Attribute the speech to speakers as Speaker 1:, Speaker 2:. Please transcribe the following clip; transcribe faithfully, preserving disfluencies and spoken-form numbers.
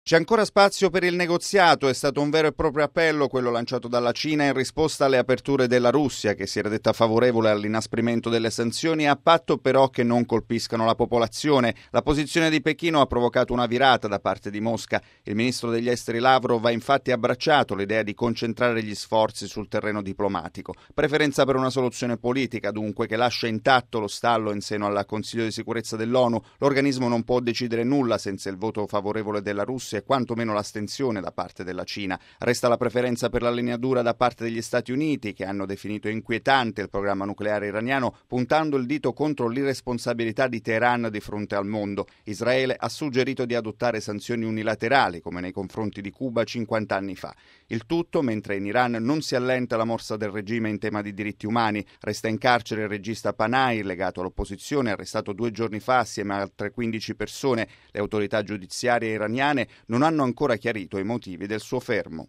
Speaker 1: C'è ancora spazio per il negoziato, è stato un vero e proprio appello quello lanciato dalla Cina in risposta alle aperture della Russia, che si era detta favorevole all'inasprimento delle sanzioni, a patto però che non colpiscano la popolazione. La posizione di Pechino ha provocato una virata da parte di Mosca. Il ministro degli esteri Lavrov ha infatti abbracciato l'idea di concentrare gli sforzi sul terreno diplomatico. Preferenza per una soluzione politica, dunque, che lascia intatto lo stallo in seno al Consiglio di sicurezza dell'ONU. L'organismo non può decidere nulla senza il voto favorevole della Russia e quantomeno l'astensione da parte della Cina. Resta la preferenza per la linea dura da parte degli Stati Uniti, che hanno definito inquietante il programma nucleare iraniano, puntando il dito contro l'irresponsabilità di Teheran di fronte al mondo. Israele ha suggerito di adottare sanzioni unilaterali, come nei confronti di Cuba cinquanta anni fa. Il tutto mentre in Iran non si allenta la morsa del regime in tema di diritti umani. Resta in carcere il regista Panahi, legato all'opposizione, arrestato due giorni fa assieme a altre quindici persone. Le autorità giudiziarie iraniane non hanno ancora chiarito i motivi del suo fermo.